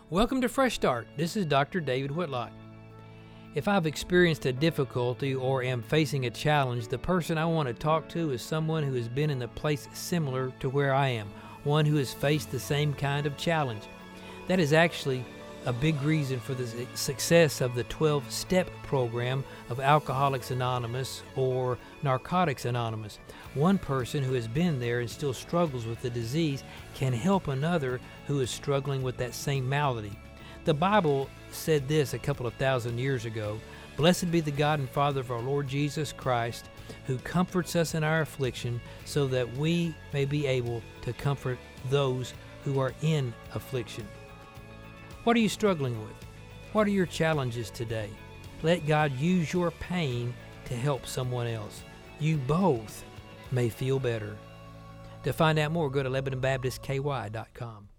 Welcome to Fresh Start. This is Dr. David Whitlock. If I've experienced a difficulty or am facing a challenge, the person I want to talk to is someone who has been in a place similar to where I am, one who has faced the same kind of challenge. That is actually a big reason for the success of the 12-step program of Alcoholics Anonymous or Narcotics Anonymous. One person who has been there and still struggles with the disease can help another who is struggling with that same malady. The Bible said this a couple of thousand years ago, "Blessed be the God and Father of our Lord Jesus Christ, who comforts us in our affliction, so that we may be able to comfort those who are in affliction." What are you struggling with? What are your challenges today? Let God use your pain to help someone else. You both may feel better. To find out more, go to LebanonBaptistKY.com.